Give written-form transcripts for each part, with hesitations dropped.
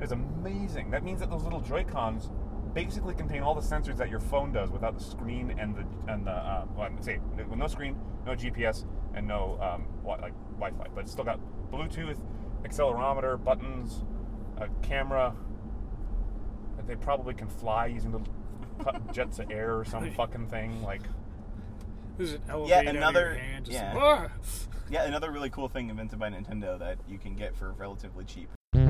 is amazing. That means that those little Joy-Cons basically contain all the sensors that your phone does without the screen and the with no screen, no GPS, and no Wi-Fi. But it's still got Bluetooth, accelerometer, buttons, a camera. They probably can fly using little jets of air or some fucking thing like. There's an elevator another hand, just yeah, another really cool thing invented by Nintendo that you can get for relatively cheap.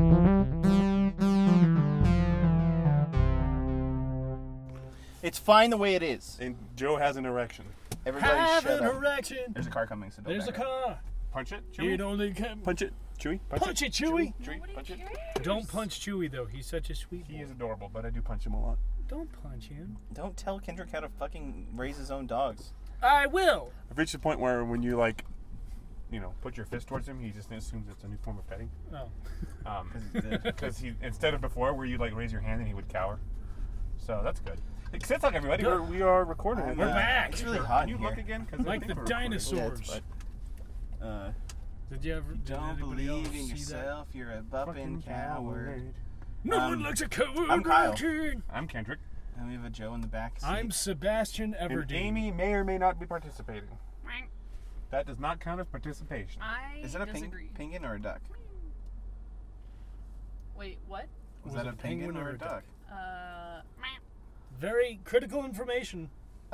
It's fine the way it is. And Joe has an erection. Everybody Have shut an up. erection. There's a car coming, so don't There's a back up. car. Punch it, Chewy. It only can Punch it, Chewy. Punch it, Chewy. Chewy, punch it. Don't punch Chewy though. He's such a sweet boy. He is adorable, but I do punch him a lot. Don't punch him. Don't tell Kendrick how to fucking raise his own dogs. I will. I've reached the point where when you put your fist towards him, he just assumes it's a new form of petting. Oh. Because he instead of before where you raise your hand and he would cower. So that's good. Sit talk, everybody. We are recording. We're back. It's really hot Can you in look here. again? 'Cause I Like think the we're recording. dinosaurs. Did you ever? Don't anybody else believe in see yourself, you're a bumping Fucking coward. That? No one likes a coward. I'm Kyle. I'm Kendrick. And we have a Joe in the back seat. I'm Sebastian And Everdeen. Amy may or may not be participating. That does not count as participation. Is that a disagree. penguin or a duck? Wait, what? Was that a penguin or a duck? Very critical information.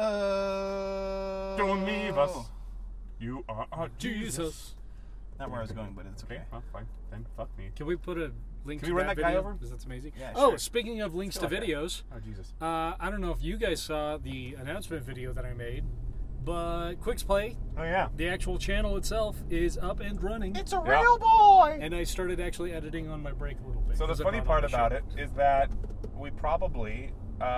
Don't leave us. You are our Jesus. Not where I was going, but it's okay. Okay, well, fine. Then fuck me. Can we put a link Can to we run that that guy video? over? Because that's amazing. Yeah, Oh, sure. speaking of links to Still okay. videos, Oh, Jesus. I don't know if you guys saw the announcement video that I made, but Quicks Play, Oh, yeah. the actual channel itself, is up and running. It's a Yeah. real boy! And I started actually editing on my break a little bit. So the 'cause I funny brought part on the about show. it is that we probably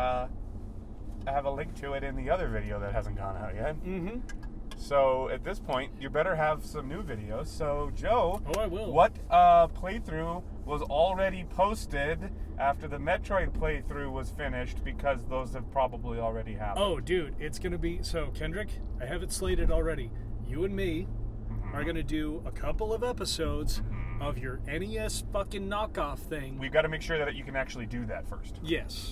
have a link to it in the other video that hasn't gone out yet. Mm-hmm. So at this point, you better have some new videos. So Joe, Oh, I will. what playthrough was already posted after the Metroid playthrough was finished? Because those have probably already happened. Oh, dude, it's going to be... So, Kendrick, I have it slated already. You and me are going to do a couple of episodes of your NES fucking knockoff thing. We've got to make sure that you can actually do that first. Yes.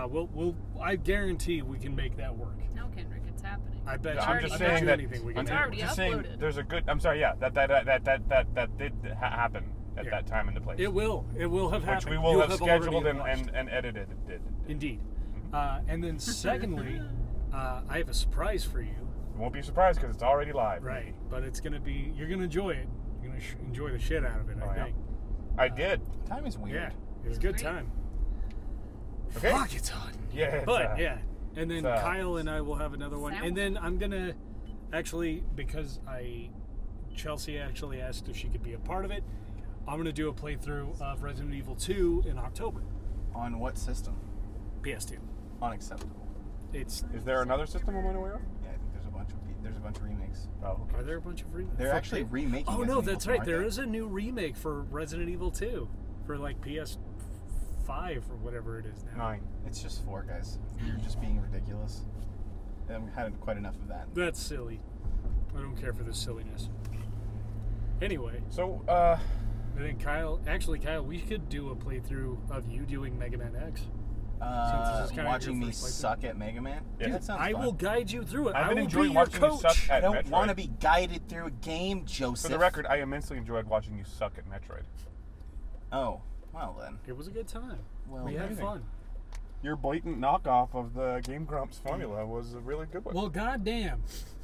I guarantee we can make that work. No, Kendrick, it's happening. I bet I'm you. just I saying bet you that. anything we I'm can It's already just saying uploaded. there's a good. I'm sorry. Yeah, that did happen at Yeah. that time and the place. It will. It will have Which happened. we will You'll have already scheduled watched. and edited. It did. Indeed. And then secondly, I have a surprise for you. You won't be surprised because it's already live. Right. But it's going to be... You're going to enjoy it. You're going to enjoy the shit out of it, Oh, I yeah. think. I did. Time is weird. Yeah. It was a good Great. time. Okay. Fuck, it's hot. Yeah. It's, But, yeah. And then it's, Kyle and I will have another one. Sound. And then I'm going to... Actually, because Chelsea actually asked if she could be a part of it, I'm going to do a playthrough of Resident Evil 2 in October. On what system? PS2. Unacceptable. It's... Is there another system I'm unaware of? Yeah, I think there's a bunch of remakes. Oh, okay. Are there a bunch of remakes? They're actually remaking. Oh, Resident no, Evil that's 2, right. aren't There they? is a new remake for Resident Evil 2 for like PS5 or whatever it is now. 9. It's just 4, guys. You're just being ridiculous. I've had quite enough of that. That's silly. I don't care for this silliness. Anyway, So, I think Kyle, we could do a playthrough of you doing Mega Man X. this is kinda Watching your me first playthrough. suck at Mega Man? Yeah. That sounds I fun. will guide you through it. I've I been will enjoying be your watching you coach. suck I at don't Metroid. want to be guided through a game, Joseph. For the record, I immensely enjoyed watching you suck at Metroid. Oh, well then. It was a good time. Well, we had amazing. fun. Your blatant knockoff of the Game Grumps formula was a really good one. Well, goddamn.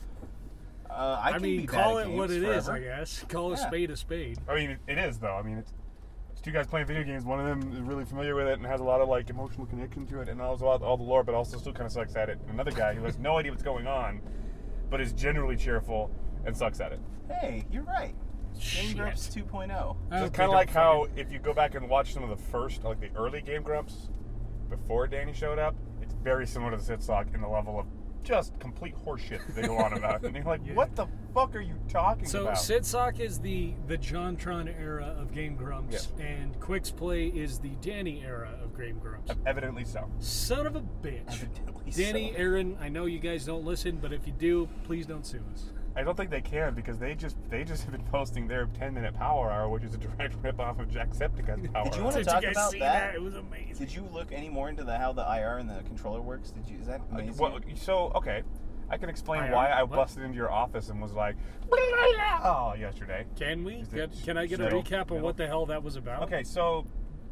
I can mean, be call bad it at what it games is, forever. I guess. Call a Yeah. spade a spade. I mean, it is though. I mean, it's two guys playing video games. One of them is really familiar with it and has a lot of like emotional connection to it, and knows all the lore, but also still kind of sucks at it. And another guy who has no idea what's going on, but is generally cheerful and sucks at it. Hey, you're right. Game Grumps 2.0. I So hope it's they kind of don't like how fucking- if you go back and watch some of the first, like the early Game Grumps, before Danny showed up, it's very similar to the Sitsock in the level of just complete horseshit that they go on about. And you're like, Yeah. what the fuck are you talking So about? Sitsock is the JonTron era of Game Grumps, Yes. and Quicks Play is the Danny era of Game Grumps. Evidently so. Son of a bitch. Evidently Danny, so. Aaron, I know you guys don't listen, but if you do, please don't sue us. I don't think they can because they just have been posting their 10-minute power hour, which is a direct rip off of Jacksepticeye's power Did you hour. want to Did talk you guys about see that? It was amazing. Did you look any more into how the IR and the controller works? Is that amazing? Well, so okay, I can explain IR? why I What? busted into your office and was like, yesterday. Can we? Is it Can I get a metal? recap of Metal? what the hell that was about? Okay, so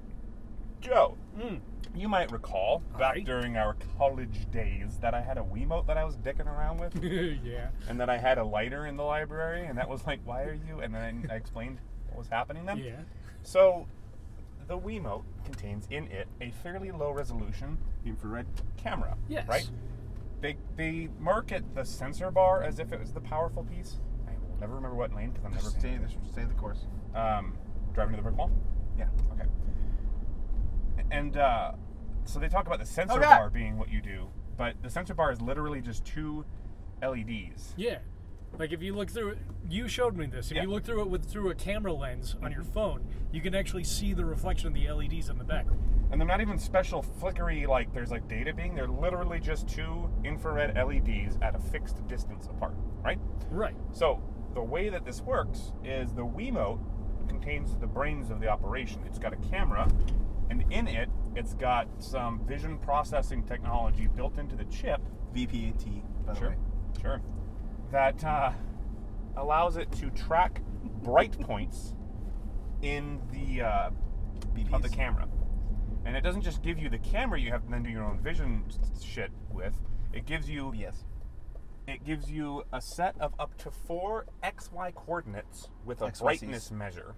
Joe, Mm. you might recall back Aye. during our college days that I had a Wiimote that I was dicking around with, Yeah. and that I had a lighter in the library, and that was like, why are you? And then I explained what was happening then. Yeah. So the Wiimote contains in it a fairly low resolution infrared camera. Yes. Right? They market the sensor bar as if it was the powerful piece. I will never remember what lane because I'm never Stay the course. driving to the brick wall. Yeah. Okay. And so they talk about the sensor Oh, God. bar being what you do, but the sensor bar is literally just 2 LEDs. Yeah. Like if you look through it, you showed me this. If Yeah. you look through it through a camera lens on your phone, you can actually see the reflection of the LEDs in the back. And they're not even special flickery, like there's like data being. They're literally just 2 infrared LEDs at a fixed distance apart, right? Right. So the way that this works is the Wiimote contains the brains of the operation. It's got a camera, and in it, it's got some vision processing technology built into the chip. VPAT, by the way. Sure. That allows it to track bright points in the BPs. of the camera. And it doesn't just give you the camera you have to then do your own vision shit with. It gives you Yes. It gives you a set of up to 4 XY coordinates with a XYZs. brightness measure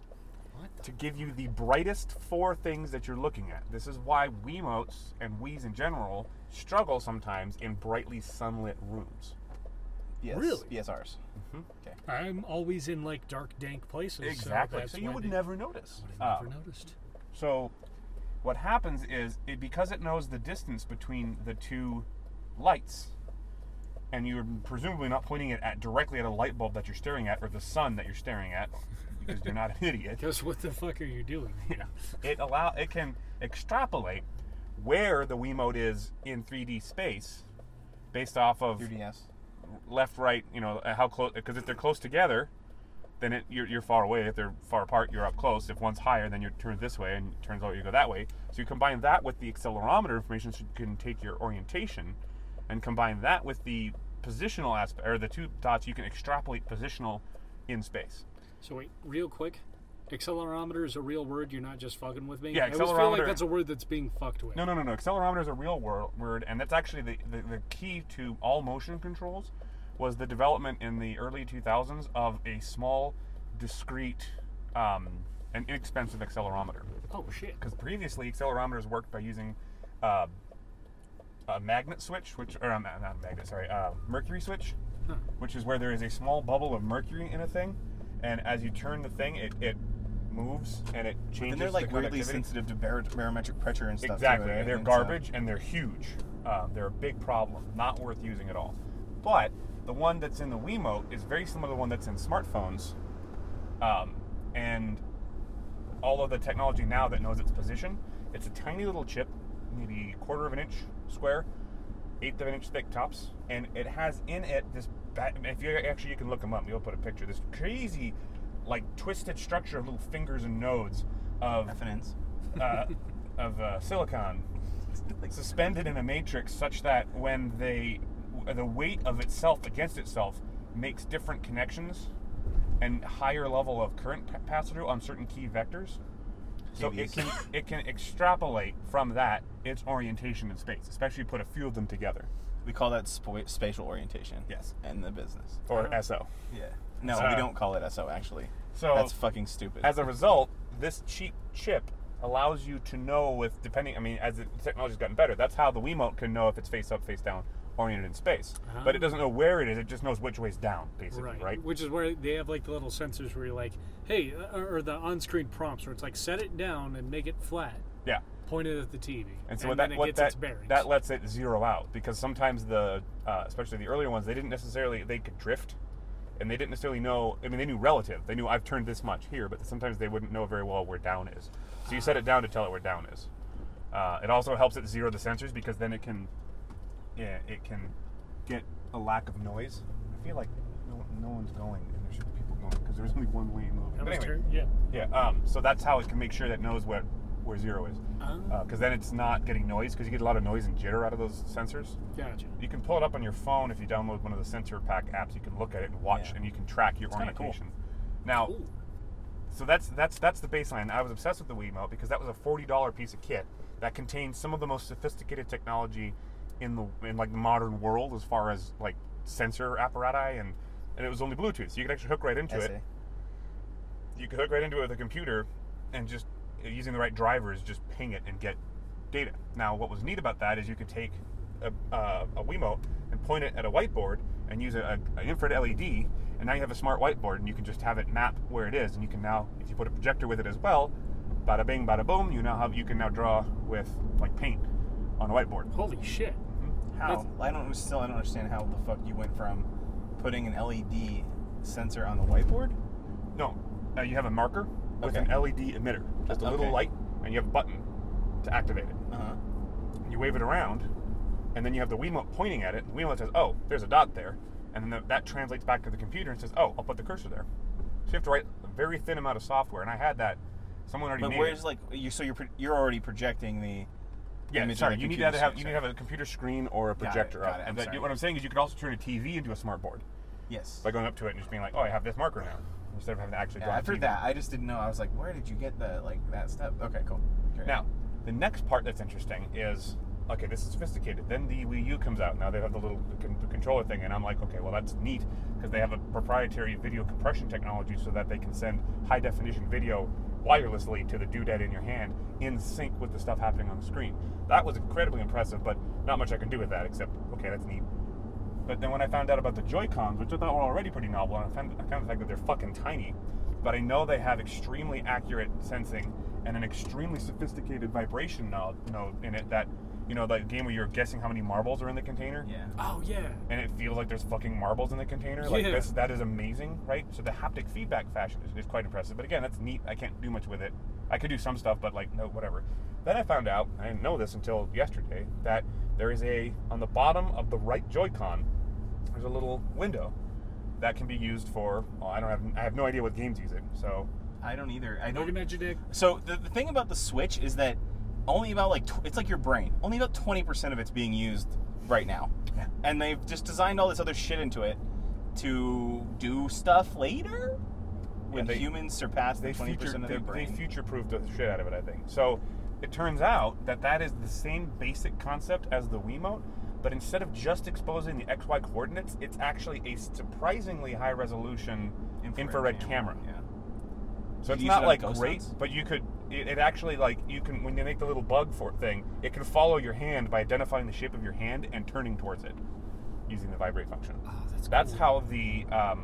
to give you the brightest 4 things that you're looking at. This is why Wiimotes and Wiis in general struggle sometimes in brightly sunlit rooms. Yes. Really? BSRs. Okay. I'm always in like dark, dank places. Exactly. that's So you why would they- never notice. I've never noticed. So what happens is, because it knows the distance between the 2 lights, and you're presumably not pointing it directly at a light bulb that you're staring at, or the sun that you're staring at, because you're not an idiot. Because what the fuck are you doing? Yeah. It can extrapolate where the Wiimote is in 3D space based off of 3DS. left, right, how close, because if they're close together, then you're far away. If they're far apart, you're up close. If one's higher, then you're turned this way, and it turns out you go that way. So you combine that with the accelerometer information, so you can take your orientation, and combine that with the positional aspect, or the 2 dots, you can extrapolate positional in space. So wait, real quick. Accelerometer is a real word. You're not just fucking with me. Yeah, I always feel accelerometer- like that's a word that's being fucked with. No. Accelerometer is a real word, and that's actually the key to all motion controls. Was the development in the early 2000s of a small, discrete, and inexpensive accelerometer. Oh shit. Because previously, accelerometers worked by using a magnet switch, not a magnet, sorry, mercury switch, Huh. which is where there is a small bubble of mercury in a thing, and as you turn the thing, it moves and it changes. And they're like the weirdly conductivity. sensitive to barometric pressure and stuff. Exactly, Too, right? they're And garbage and they're huge. They're a big problem, not worth using at all. But the one that's in the Wiimote is very similar to the one that's in smartphones, and all of the technology now that knows its position. It's a tiny little chip, maybe 1/4 of an inch square, 1/8 of an inch thick tops, and it has in it this. If you can look them up, you'll put a picture. This crazy, like twisted structure of little fingers and nodes of FNNs. Silicon suspended in a matrix, such that when the weight of itself against itself makes different connections and higher level of current pass through on certain key vectors. So it can extrapolate from that its orientation in space, especially put a few of them together. We call that spatial orientation. Yes. In the business. Or SO. Yeah. No, So- we don't call it SO actually. So That's fucking stupid. as a result, this cheap chip allows you to know as the technology's gotten better, that's how the Wiimote can know if it's face up, face down, oriented in space. Uh-huh. But it doesn't know where it is, it just knows which way's down, basically, right? Which is where they have like the little sensors where you're like, hey, or the on-screen prompts where it's like set it down and make it flat, Yeah. point it at the TV, And so then it gets its bearings. that lets it zero out, because sometimes especially the earlier ones, they could drift, and they didn't necessarily know. I mean, they knew relative. They knew I've turned this much here, but sometimes they wouldn't know very well where down is. So you set it down to tell it where down is. It also helps it zero the sensors, because then it can get a lack of noise. I feel like no one's going, and there should be people going because there's only one lane moving. That But was anyway, yeah. so that's how it can make sure that it knows where 0 is. Because then it's not getting noise, because you get a lot of noise and jitter out of those sensors. Gotcha. You can pull it up on your phone if you download one of the sensor pack apps. You can look at it and watch, Yeah. and you can track your It's kinda orientation. Now, Cool. so that's the baseline. I was obsessed with the Wiimote because that was a $40 piece of kit that contained some of the most sophisticated technology in like the modern world as far as like sensor apparatus, and it was only Bluetooth, so you could actually hook right into it. You could hook right into it with a computer and just using the right drivers, just ping it and get data. Now, what was neat about that is you could take a Wiimote and point it at a whiteboard and use an infrared LED, and now you have a smart whiteboard, and you can just have it map where it is, and you can now, if you put a projector with it as well, bada bing, bada boom, you can now draw with like paint on a whiteboard. Holy shit. How? I don't understand how the fuck you went from putting an LED sensor on the whiteboard. No, you have a marker with Okay. an LED emitter, just a little Okay. light, and you have a button to activate it. Uh-huh. You wave it around, and then you have the Wiimote pointing at it. The Wiimote says, "Oh, there's a dot there," and then that translates back to the computer and says, "Oh, I'll put the cursor there." So you have to write a very thin amount of software, and I had that. Someone already But made where's it. like you're already projecting the Yeah, image sorry. on the You need computer to have screen, you need to have a computer screen or a Got it, projector got up. it, I'm And that, sorry. what I'm saying is, you could also turn a TV into a smart board Yes. by going up to it and just being like, "Oh, I have this marker now," instead of having to actually draw. Yeah, I've the heard TV. that. I just didn't know. I was like, where did you get that step? Okay, cool. Carry Now, on. the next part that's interesting is, okay, this is sophisticated. Then the Wii U comes out. Now they have the little the controller thing, and I'm like, okay, well, that's neat because they have a proprietary video compression technology so that they can send high definition video wirelessly to the doodad in your hand in sync with the stuff happening on the screen. That was incredibly impressive, but not much I can do with that except, okay, that's neat. But then when I found out about the Joy-Cons, which I thought were already pretty novel, and I found the fact that they're fucking tiny, but I know they have extremely accurate sensing and an extremely sophisticated vibration node in it that, you know, the game where you're guessing how many marbles are in the container, Yeah. Oh, yeah. and it feels like there's fucking marbles in the container. Like Yeah. that is amazing, right? So the haptic feedback fashion is quite impressive. But again, that's neat. I can't do much with it. I could do some stuff, but like, no, whatever. Then I found out, I didn't know this until yesterday, that there is on the bottom of the right Joy-Con, there's a little window that can be used for, well, I have no idea what games use it. So I don't either. I Looking don't. at you, Dick. So the thing about the Switch is that only about it's like your brain. Only about 20% of it's being used right now. Yeah. And they've just designed all this other shit into it to do stuff later when they- humans surpass the 20% of their they brain. future-proofed the shit out of it, I think. So it turns out that is the same basic concept as the Wiimote, but instead of just exposing the XY coordinates, it's actually a surprisingly high-resolution infrared camera. Yeah. So it's use not it on like ghost great, hunts? but you could. It actually, like, you can, when you make the little bug thing, it can follow your hand by identifying the shape of your hand and turning towards it using the vibrate function. Oh, that's That's cool. how the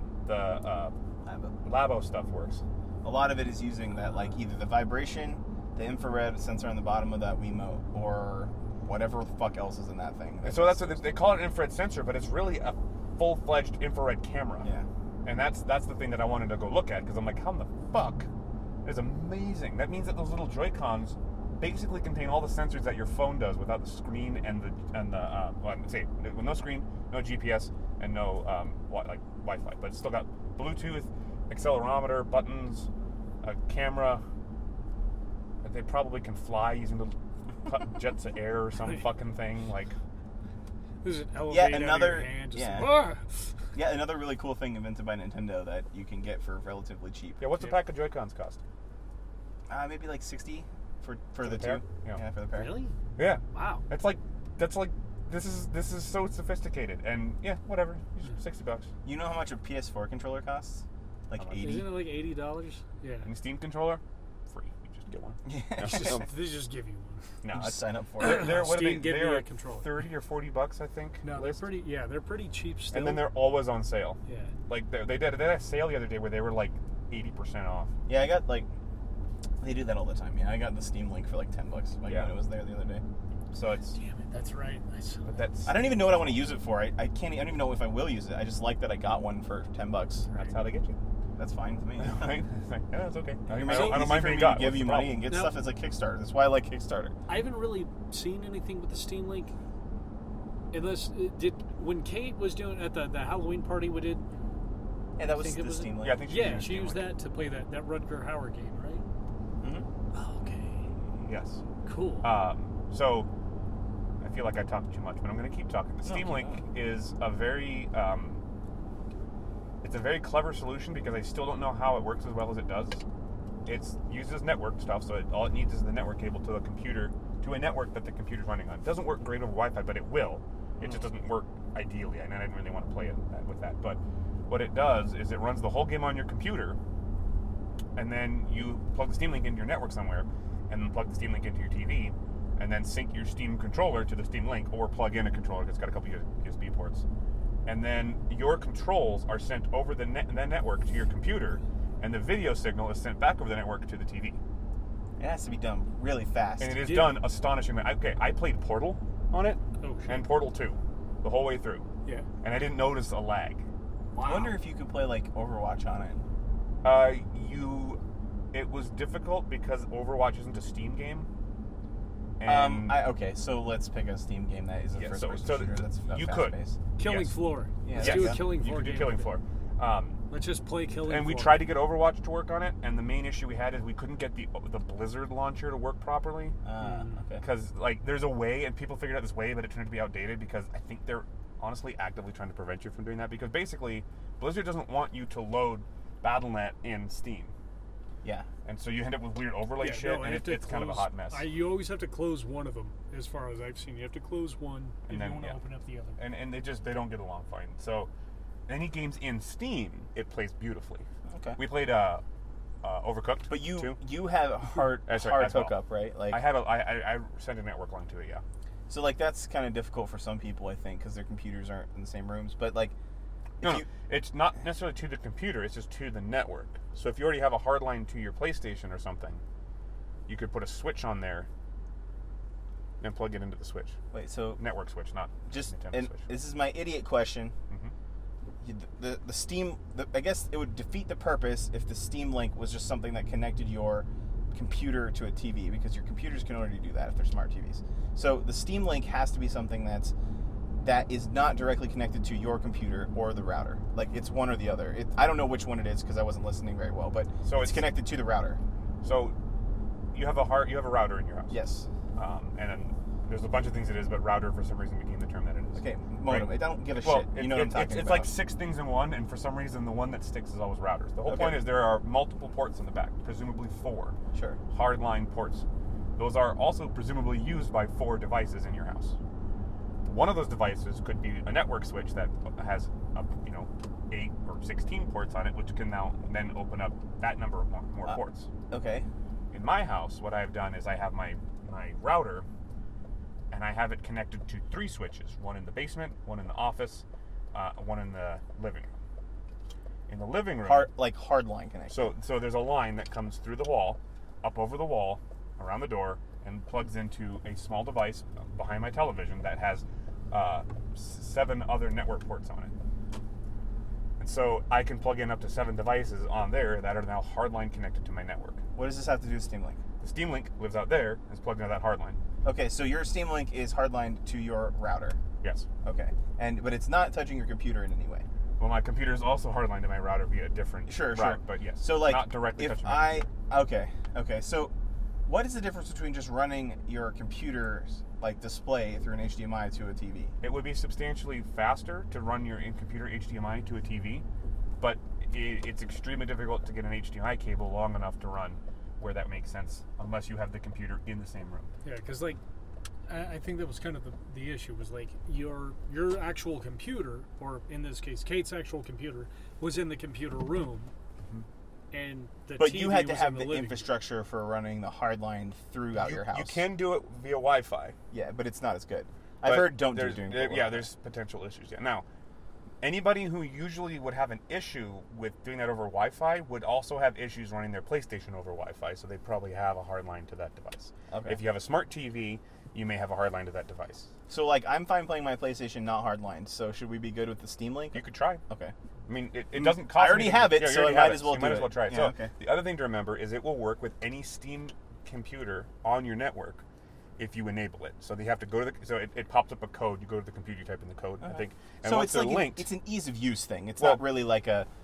Labo stuff works. A lot of it is using that, like, either the vibration, the infrared sensor on the bottom of that Wiimote, or whatever the fuck else is in that thing. And so that's what they call it, an infrared sensor, but it's really a full-fledged infrared camera. Yeah. And that's the thing that I wanted to go look at, because I'm like, how in the fuck? It's amazing. That means that those little Joy-Cons basically contain all the sensors that your phone does without the screen and the well, I'm say with no screen, no GPS, and no Wi-Fi, but it's still got Bluetooth, accelerometer, buttons, a camera. They probably can fly using little jets of air or some fucking thing like. There's an elevator out of another- your hand. Just yeah. ah! Yeah, another really cool thing invented by Nintendo that you can get for relatively cheap. Yeah, what's a pack of Joy-Cons cost? Maybe like 60 for the the two. pair? Yeah. Yeah, for the pair. Really? Yeah, Wow. that's like this is so sophisticated, and yeah, whatever, $60. You know how much a PS4 controller costs? Like How much? 80. Isn't it like $80? Yeah. And the Steam controller, free. You just get one. Yeah. They just give you one. No, You just sign up for they're, it. they're what are Steam, they? give me They're a controller. $30 or $40, I think. No, they're list. pretty. Yeah, they're pretty cheap still. And then they're always on sale. Yeah. Like they had a sale the other day where they were like 80% off. Yeah, I got they do that all the time. Yeah, I got the Steam Link for like $10 when Yeah. it was there the other day. So it's. Damn it, that's right. I saw But that. that's I don't even know what I want to use it for. I don't even know if I will use it. I just like that I got one for $10. that's how they get you. That's fine to me. Right? It's like, yeah, it's okay. I It's don't, so I don't easy mind for being me got. to give What's you the money problem? and get No. stuff that's like Kickstarter. That's why I like Kickstarter. I haven't really seen anything with the Steam Link. Unless when Kate was doing at the Halloween party we did, Yeah, that I was think it the was Steam Link. Yeah, I think Yeah, she used that to play that Rutger Hauer game, right? Mm-hmm. Oh, okay. Yes. Cool. So I feel like I talked too much, but I'm going to keep talking. The Steam Link is a very it's a very clever solution because I still don't know how it works as well as it does. It uses network stuff, so all it needs is the network cable to a computer, to a network that the computer's running on. It doesn't work great over Wi-Fi, but it will. It just doesn't work ideally, and I didn't really want to play with that. But what it does is it runs the whole game on your computer, and then you plug the Steam Link into your network somewhere, and then plug the Steam Link into your TV, and then sync your Steam controller to the Steam Link, or plug in a controller because it's got a couple USB ports. And then your controls are sent over the network to your computer, and the video signal is sent back over the network to the TV. It has to be done really fast. And it is done astonishingly. Okay, I played Portal on it, and Portal 2, the whole way through. Yeah. And I didn't notice a lag. Wow. I wonder if you could play like Overwatch on it. It was difficult because Overwatch isn't a Steam game. And Okay, so let's pick a Steam game that is a first-person shooter that's you fast-paced. Killing Yes. Floor. Yeah, Let's yes. do a Killing you Floor could do game. Killing Floor. Let's just play Killing Floor. And we tried to get Overwatch to work on it, and the main issue we had is we couldn't get the Blizzard launcher to work properly. Okay. Because there's a way, and people figured out this way, but it turned out to be outdated because I think they're honestly actively trying to prevent you from doing that, because basically Blizzard doesn't want you to load Battle.net in Steam. Yeah. And so you end up with weird overlay shit, no, and it's kind of a hot mess. You always have to close one of them, as far as I've seen. You have to close one if And then, you want to yeah. open up the other. And they don't get along fine. So any games in Steam, it plays beautifully. Okay. We played Overcooked. But you too. you have a hard as well. hookup, right? Like I sent a network line to it, yeah. so like that's kind of difficult for some people, I think, because their computers aren't in the same rooms. But like, No, it's not necessarily to the computer, it's just to the network. So if you already have a hard line to your PlayStation or something, you could put a switch on there and plug it into the switch. wait, so Network switch, not just Nintendo and switch. this is my idiot question. The Steam, I guess it would defeat the purpose if the Steam Link was just something that connected your computer to a TV, because your computers can already do that if they're smart TVs. So the Steam Link has to be something that is not directly connected to your computer or the router. Like it's one or the other. I don't know which one it is because I wasn't listening very well, but So it's connected to the router. So you have a router in your house. Yes. And then there's a bunch of things it is, but router for some reason became the term that it is. Okay, modem. Right. I don't give a Well, shit. You know what I'm talking it's about. like 6 things in one, and for some reason the one that sticks is always routers. The whole Okay. point is there are multiple ports in the back, presumably 4 Sure. hardline ports. Those are also presumably used by 4 devices in your house. One of those devices could be a network switch that has 8 or 16 ports on it, which can now then open up that number of more ports. Okay. In my house, what I've done is I have my router, and I have it connected to 3 switches. One in the basement, one in the office, one in the living room. In the living room... Hardline connection. So there's a line that comes through the wall, up over the wall, around the door, and plugs into a small device behind my television that has 7 other network ports on it. And so I can plug in up to 7 devices on there that are now hardline connected to my network. What does this have to do with Steam Link? The Steam Link lives out there, is plugged into that hardline. Okay, so your Steam Link is hardlined to your router. Yes. Okay, but it's not touching your computer in any way. Well, my computer is also hardlined to my router via a different route, but yes. So like, not directly if touching my computer. Okay. So, what is the difference between just running your computer's display through an HDMI to a TV? It would be substantially faster to run your in-computer HDMI to a TV, but it's extremely difficult to get an HDMI cable long enough to run where that makes sense, unless you have the computer in the same room. Yeah, because I think that was kind of the issue, was your actual computer, or in this case Kate's actual computer, was in the computer room, and the But TV you had to was have in the living room. infrastructure for running the hardline throughout your house. You can do it via Wi-Fi. Yeah, but it's not as good. I've heard doing there's potential issues. Yeah. Now, anybody who usually would have an issue with doing that over Wi-Fi would also have issues running their PlayStation over Wi-Fi, so they probably have a hard line to that device. Okay. If you have a smart TV, you may have a hard line to that device. So I'm fine playing my PlayStation not hardlined. So should we be good with the Steam Link? You could try. Okay. I mean, it doesn't cost. I already have it, so I might as well You might as well try it. Yeah, So okay. the other thing to remember is it will work with any Steam computer on your network if you enable it. So they have to go to it pops up a code. You go to the computer, you type in the code, I think. And So once it's they're linked, it's an ease of use thing. It's Well- not really like a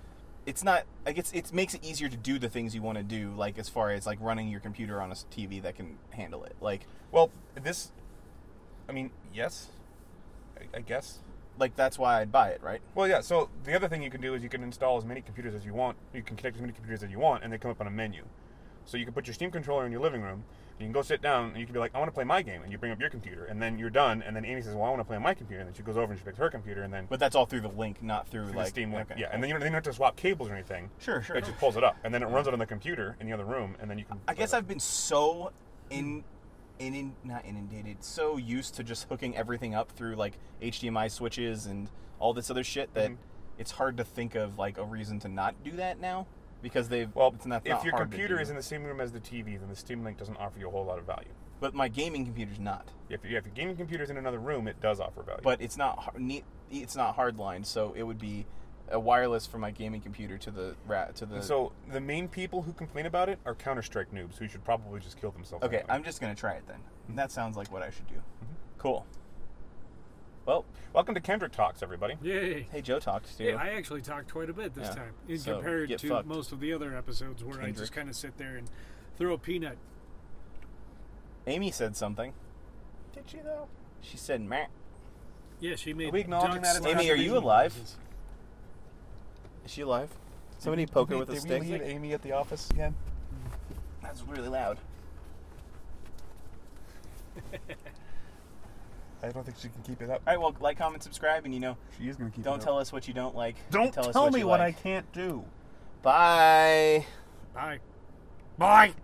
it's not. I guess it makes it easier to do the things you want to do, like as far as like running your computer on a TV that can handle it. Like, Well, this, I mean, yes, I guess. like that's why I'd buy it, right? Well, yeah. So the other thing you can do is you can install as many computers as you want. You can connect as many computers as you want, and they come up on a menu. So you can put your Steam controller in your living room. You can go sit down, and you can be like, "I want to play my game," and you bring up your computer, and then you're done. And then Amy says, "Well, I want to play on my computer," and then she goes over and she picks her computer, and then But that's all through the link, not through through like the Steam link, okay, yeah. cool. And then you don't have to swap cables or anything. Sure. It just pulls it up, and then it runs it on the computer in the other room, and then you can. I guess I've been so not inundated, so used to just hooking everything up through like HDMI switches and all this other shit that it's hard to think of like a reason to not do that now because they've it's not if your hard to computer do. is in the same room as the TV, then the Steam Link doesn't offer you a whole lot of value. But my gaming computer's not. If your gaming computer's in another room, it does offer value. But it's not it's not hardlined, so it would be a wireless from my gaming computer to the So the main people who complain about it are Counter-Strike noobs who should probably just kill themselves. Okay, anyway. I'm just gonna try it then. That sounds like what I should do. Cool. Well, Welcome to Kendrick Talks, everybody. Yay. hey, Joe talked too. Yeah, I actually talked quite a bit this Yeah. time, in So, compared get to fucked. most of the other episodes where I Kendrick. just kind of sit there and throw a peanut. Amy said something. Did she though? She said, "Meh." Yeah, she made. we acknowledging ducks that as slash Amy, are you pigeon alive? noises. Is she alive? Somebody poke her with a Did stick. we leave Amy at the office again? That's really loud. I don't think she can keep it up. All right, well, like, comment, subscribe, and She is going to keep don't it up. tell us what you don't like. Don't tell tell us me you what like. I can't do. Bye. Bye. Bye.